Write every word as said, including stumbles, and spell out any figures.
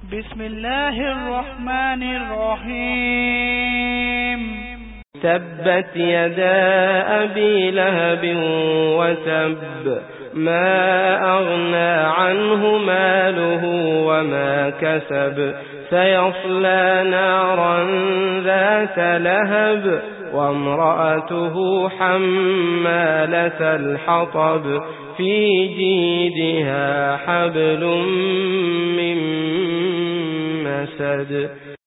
بسم الله الرحمن الرحيم تبت يدا أبي لهب وتب ما أغنى عنه ماله وما كسب سيصلى نارا ذات لهب وامرأته حمالة الحطب في جيدها حبل من مسد